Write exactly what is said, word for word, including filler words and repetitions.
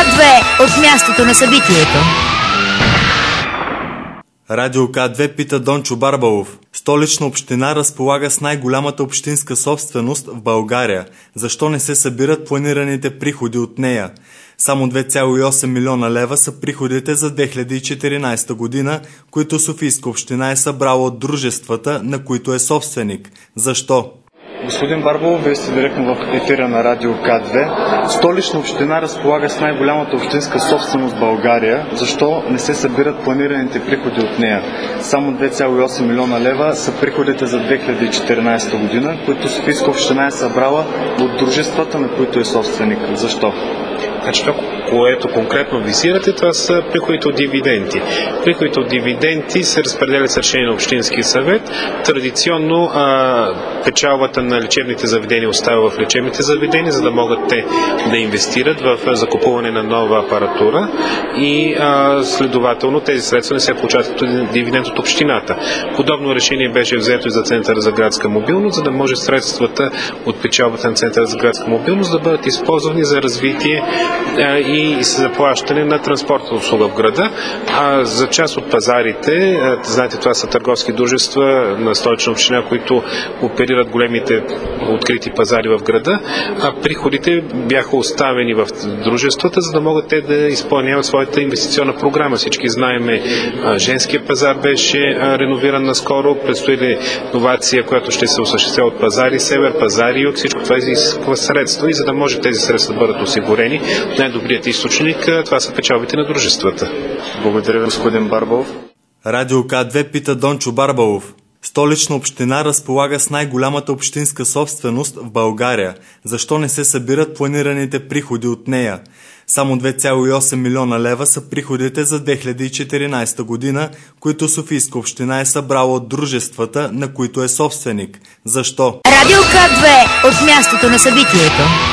две от мястото на събитието. Радио К две пита Дончо Барбалов. Столична община разполага с най-голямата общинска собственост в България. Защо не се събират планираните приходи от нея? Само две цяло и осем милиона лева са приходите за две хиляди и четиринадесета година, които Софийска община е събрала от дружествата, на които е собственик. Защо? Господин Барбалов, вие сте директно в ефира на Радио К две. Столична община разполага с най-голямата общинска собственост в България. Защо не се събират планираните приходи от нея? Само две цяло и осем милиона лева са приходите за две хиляди и четиринадесета година, които Софийска община е събрала от дружествата, на които е собственик. Защо? Значи това, което конкретно визирате, това са приходите от дивиденти. Приходите от дивиденти се разпределят с решение на Общинския съвет. Традиционно а, печалбата на лечебните заведения остава в лечебните заведения, за да могат те да инвестират в закупуване на нова апаратура и а, следователно тези средства не се получават като дивиденд от общината. Подобно решение беше взето и за Центъра за градска мобилност, за да може средствата от печалбата на Центъра за градска мобилност да бъдат използвани за развитие и заплащане на транспортна услуга в града. А за част от пазарите, знаете, това са търговски дружества на Столична община, които оперират големите открити пазари в града, а приходите бяха оставени в дружествата, за да могат те да изпълняват своята инвестиционна програма. Всички знаеме, женския пазар беше реновиран наскоро, предстои иновация, която ще се осъществява от пазари север, пазари юг, всичко това изисква средства и за да може тези средства да бъдат осигурени, най-добрият източник, това са печалбите на дружествата. Благодаря, господин Барбалов. Радио К две пита Дончо Барбалов. Столична община разполага с най-голямата общинска собственост в България. Защо не се събират планираните приходи от нея? Само две цяло и осем милиона лева са приходите за две хиляди и четиринадесета година, които Софийска община е събрала от дружествата, на които е собственик. Защо? Радио К две от мястото на събитието.